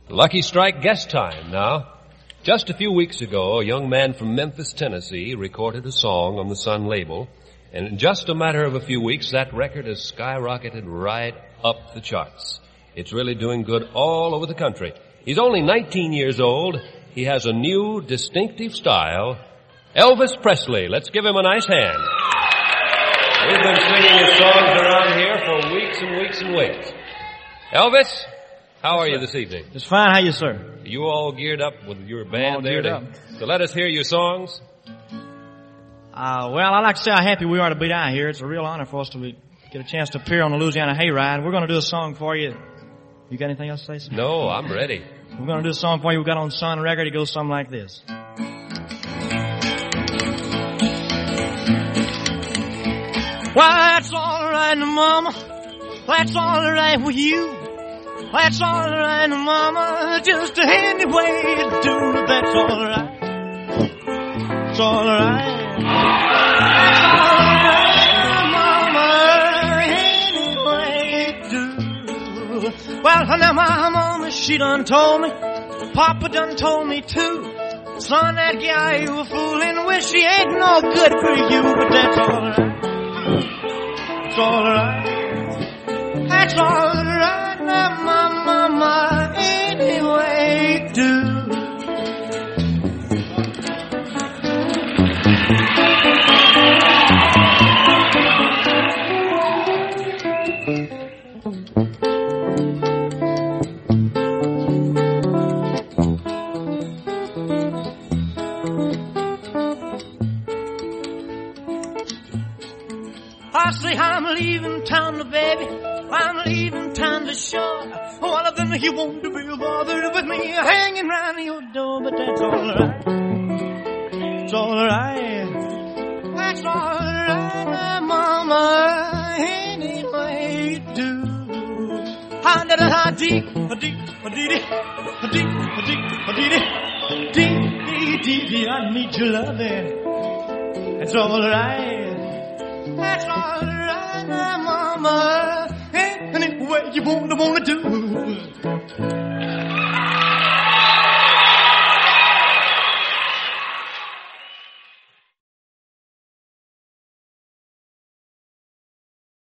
Lucky Strike guest time now. Just a few weeks ago, a young man from Memphis, Tennessee, recorded a song on the Sun label, and in just a matter of a few weeks, that record has skyrocketed right up the charts. It's really doing good all over the country. He's only 19 years old. He has a new, distinctive style. Elvis Presley. Let's give him a nice hand. We've been singing his songs around here for weeks and weeks and weeks. Elvis, how are you this evening? Just fine. How you, sir? Are you all geared up with your band all there to let us hear your songs? Well, I'd like to say how happy we are to be down here. It's a real honor for us to get a chance to appear on the Louisiana Hayride. We're going to do a song for you. You got anything else to say, sir? No, I'm ready. We're going to do a song for you we got on Sun record. It goes something like this. Well, that's all right, Mama. That's all right with you. That's all right, Mama. Just any way you do. That's all right. It's all right. That's all right, Mama. Any way you do. Well, now my mama, she done told me. Papa done told me too. Son, that guy you were fooling with, she ain't no good for you. But that's all right. It's all right. That's all right. Now my mama, any way you do. I say I'm leaving town, baby. I'm leaving town to shore. One of them you won't be bothered with me hanging round your door, but that's all right. It's all right. That's all right, Mama. Anyway you do. I need your loving. That's all right. That's all right, Mama. Any way you wanna do.